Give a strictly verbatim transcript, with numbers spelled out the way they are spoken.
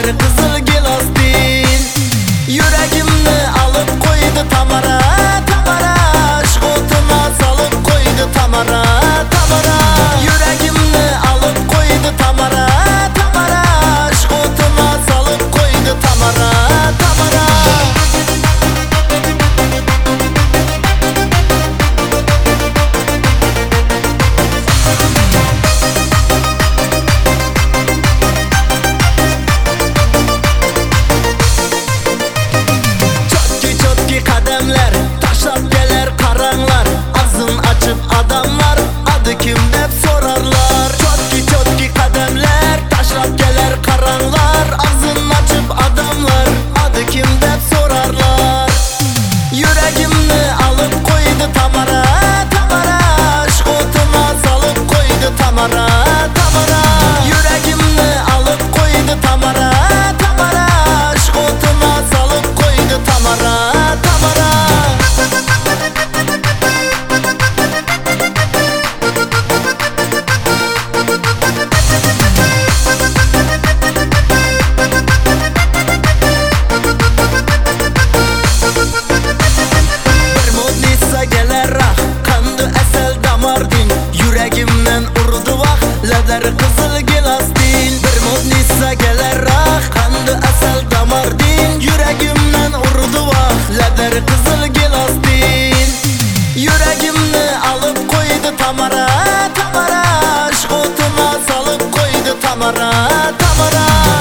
kızıl gilastin. Yüreğimni alıp koydu tamara, tamara. Aşk otuna salıp koydu tamara, tamara. Yüreğimni alıp koydu tamara, tamara. Aşk otuna salıp koydu tamara, tamara. Kademler taşlap gelir karanlar, ağzın açıp adamlar adı kim dep sorarlar. Çotki çotki kademler taşlap gelir karanlar, ağzın açıp adamlar adı kim dep sorarlar. Yüreğimni alıp koydu tamara, tamara. Aşk otuna salıp koydu tamara, tamara. Yüreğimni alıp koydu tamara, tamara. Aşk otuna salıp koydu tamara. Yüreğimden urdu vah, leder kızıl gilastin. Bir modnisa gelir ah, kandı asal damar din. Yüreğimden urdu vah, leder kızıl gilastin. Yüreğimni alıp koydu tamara, tamara. Aşk otuna salıp koydu tamara, tamara.